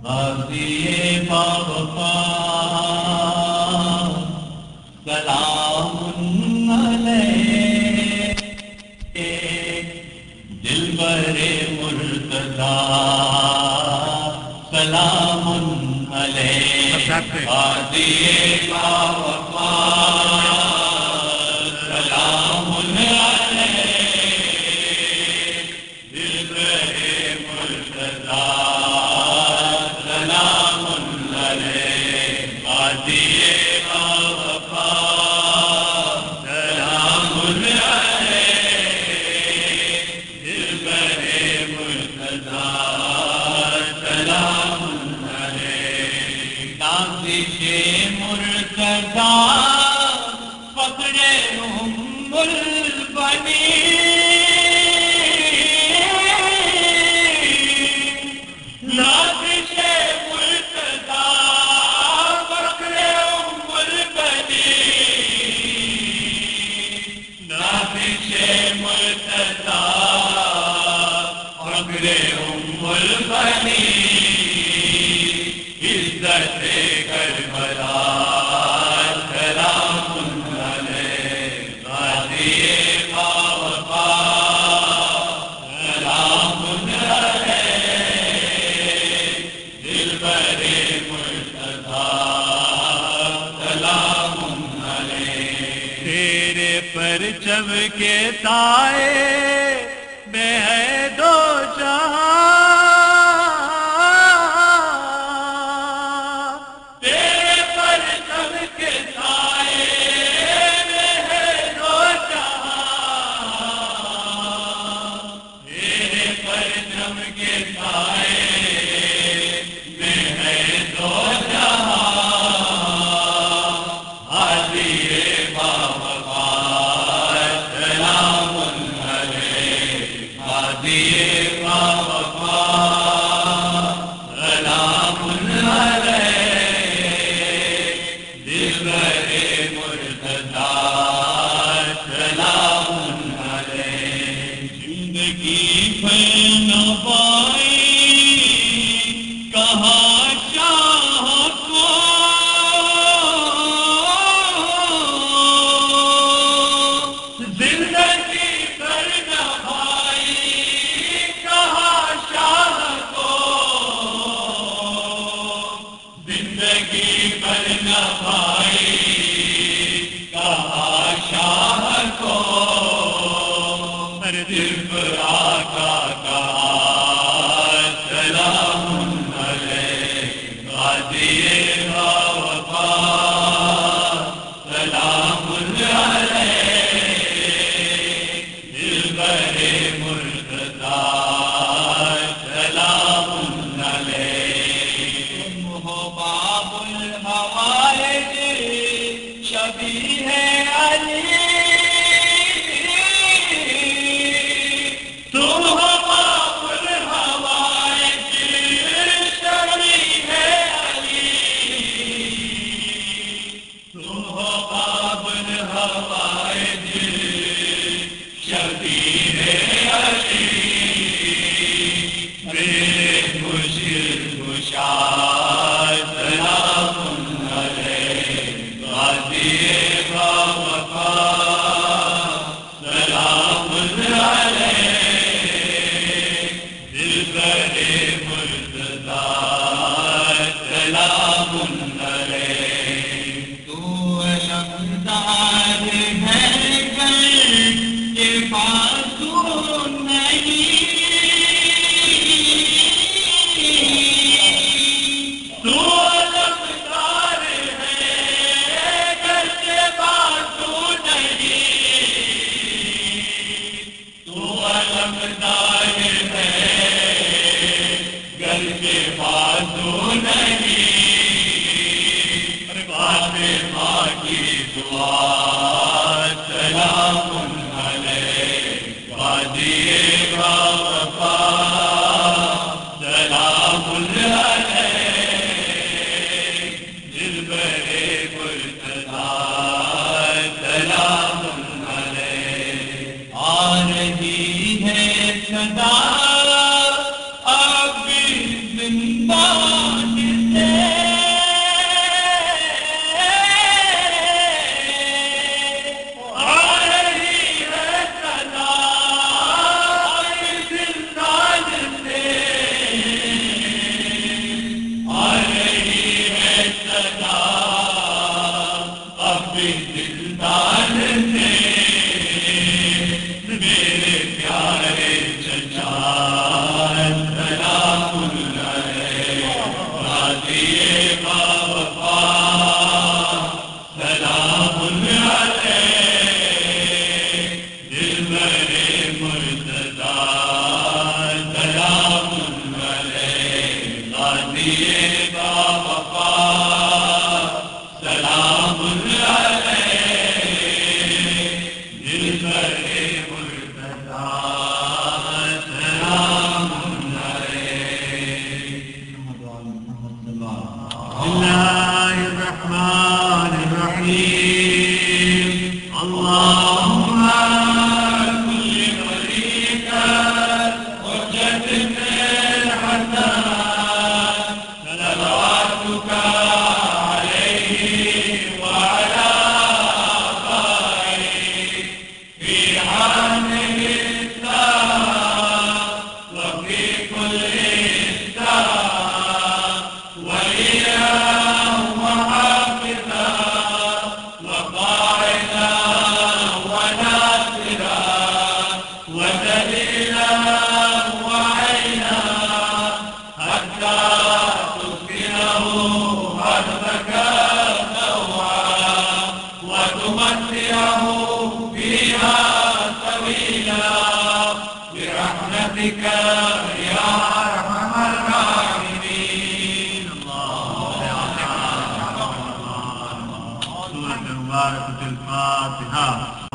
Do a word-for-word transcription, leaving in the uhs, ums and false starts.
غازی باوفا سلام علیہ دلبر مرتضی سلام علیہ غازی باوفا سلام علیہ دلبر مرتضی سلام علیہ غازی باوفا سلام علیہ دلبر مرتضی سلام علیہ نازش مرتضی فخر ام البنین نازش مرتضی فخر ام البنین نازش مرتضی فخر ام البنین عزت کربلا سلام علیہ غازی باوفا سلام علیہ دلبر مرتضی سلام علیہ تیرے پرچم کے سائے میں ہے دو جہاں تیرے پرچم کے سائے میں ہے دو جہاں تیرے پرچم کے سائے میں ہے دو جہاں غازی باوفا سلام علیہ غازی باوفا سلام علیہ دلبر مرتضی سلام علیہ زندگی بھر نوائی کہاں شاہ کو زندگی بھر نوائی کہاں شاہ کو زندگی بھر نوائی کہاں شاہ کو ہر دل پر آقا کہا سلام علیہ غازی باوفا سلام علیہ دلبر مرتضی سلام علیہ تم ہو باب الحوائج شبیہ علی تم ہو باب الحوائج شبیہ علی تم ہو باب الحوائج شبیہ علی میرے مشکل کشا سلام علیہ غازی باوفا سلام علیہ دلبر مرتضی سلام علیہ تو علمدار ہے گل کے بازو نہیں تو علمدار ہے گل کے بازو نہیں تو علمدار ہے گل کے بازو نہیں الفاتحة.